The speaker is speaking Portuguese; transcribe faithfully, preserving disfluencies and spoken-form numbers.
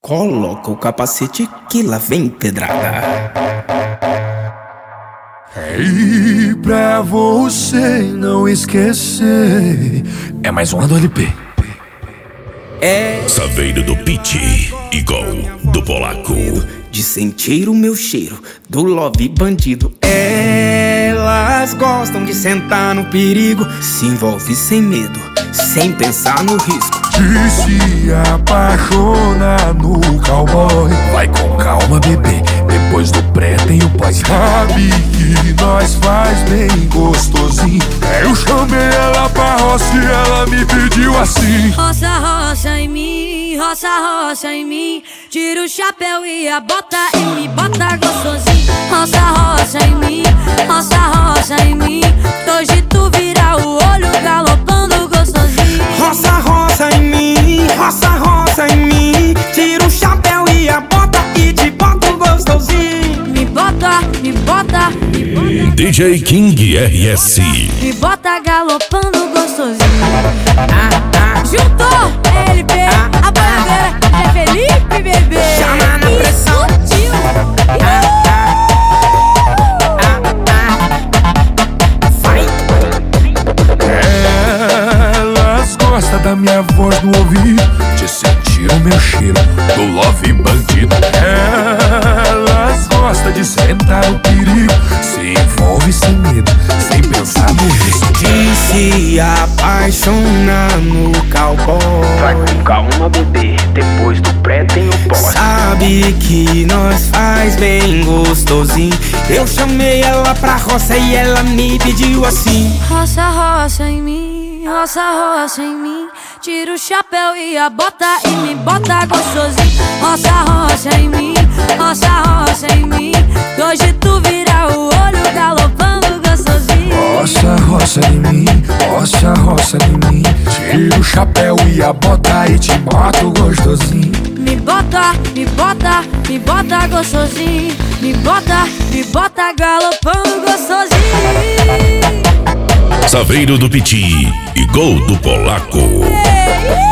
Coloca o capacete que lá vem pedrada. E pra você não esquecer, é mais uma do L P. É Saveiro do Pitty, igual do Polaco. de sentir o meu cheiro do love bandido. Elas gostam de sentar no perigo, se envolve sem medo, sem pensar no risco. De se apaixonar no cowboy. Vai com calma, bebê, depois do pré tem o pós. Sabe que nós faz bem gostosinho. Eu chamei ela pra roça e ela me pediu assim: roça, roça em mim, roça, roça em mim. Tira o chapéu e a bota e me bota gostosinho. Roça, roça em mim, roça, roça em mim. Hoje tu vira o olho galopando gostosinho. Roça, roça em mim, roça, roça em mim. Tira o chapéu e a bota e te boto gostosinho. Me bota, me bota, me bota. D J King R S. Me bota galopando gostosinho. Ah, ah, Juntou L P, a bandeira é Felipe, bebê. Chama na pressão. Explodiu. ah, ah, ah. Vai. elas gostam da minha voz no ouvido, de sentir o meu cheiro do love bandido. Elas gostam de sentar no perigo, se envolve sem medo, sem pensar no risco. De se apaixonar no cowboy. Vai com calma, bebê, depois do pré tem o pós. Sabe que nós faz bem gostosinho. Eu chamei ela pra roça e ela me pediu assim: Roça, roça em mim, roça, roça em mim. Tira o chapéu e a bota e me bota gostosinho. Roça, roça em mim, roça, roça em mim. Hoje tu vira o olho galopando gostosinho. Roça, roça em mim, roça, roça em mim. Tira o chapéu e a bota e te boto gostosinho. Me bota, me bota, me bota gostosinho. Me bota, me bota galopando gostosinho. Saveiro do Pitty, igual do Polaco. Ei,